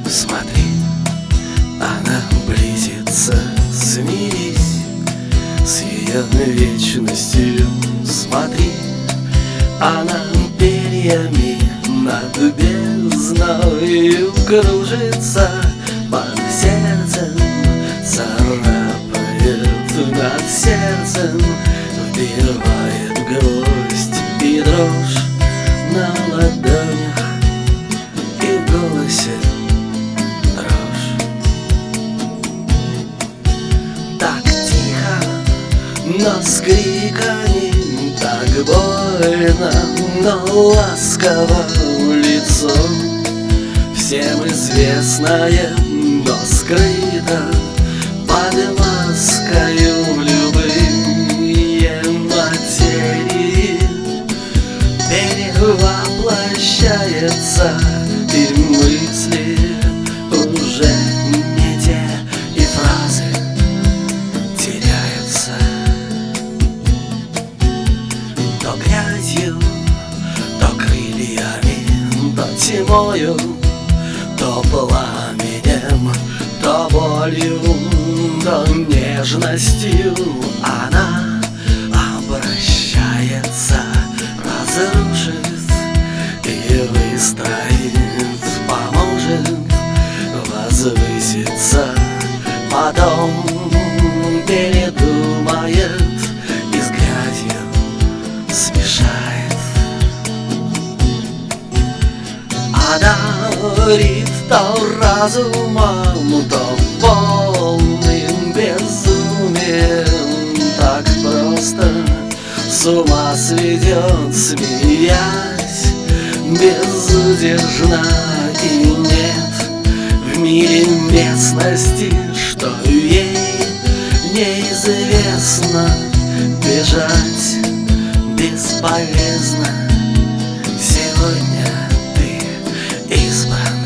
Смотри, она близится, смирись с ее вечностью. Смотри, она перьями над бездною кружится, под сердцем царапает, над сердцем вбивает гвоздь и дрожь на ладонях и в голосе дрожь. Так тихо, но с криками, так больно, но ласково лицо. Всем известное, но скрыто под маскою любые материи перевоплощается, и мысли уже не те, и фразы теряются. То грязью, то крыльями, то тьмою, то пламенем, то болью, то нежностью она обращается, разрушит и выстроит, поможет возвыситься, потом передумает и с грязью смешает. Одарит то разумом, то полным безумием, так просто с ума сведет, смеясь безудержно. И нет в мире местности, что ей неизвестно. Бежать бесполезно, сегодня ты избран.